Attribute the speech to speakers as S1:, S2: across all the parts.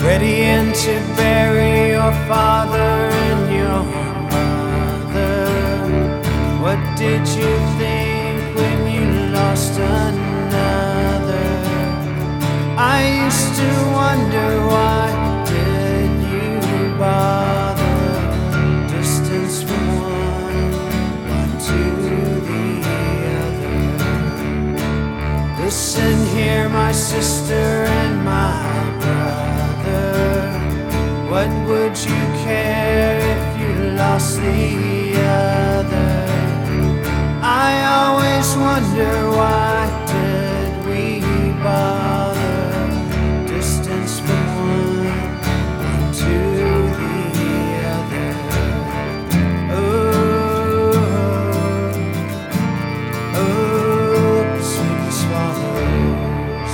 S1: readying to bury your father and your mother. What did you think when you lost another? I used to wonder, why did you bother? Distance from one to the other. Listen here, my sister and my brother. What would you care if you lost the other? I always wonder, why did we bother? Distance from one to the other. Oh, sweet swallows.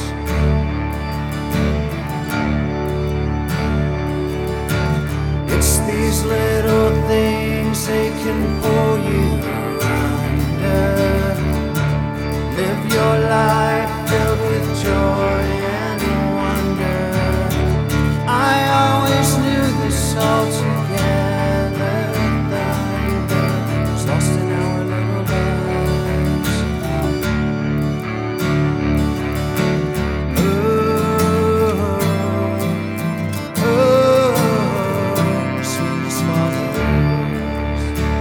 S1: It's these little things, they can pull you under. Live your life filled with joy and wonder. I always knew this all together. Thunder was lost in our little lives. Oh, sweet swallows.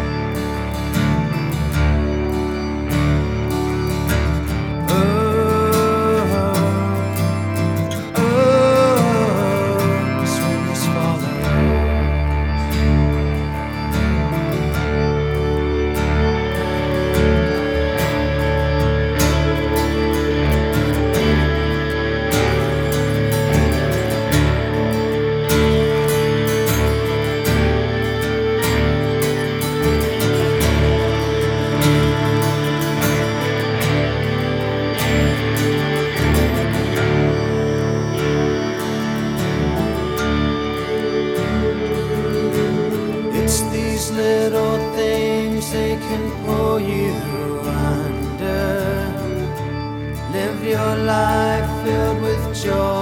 S1: It's these little things, they can pull you under. Live your life filled with joy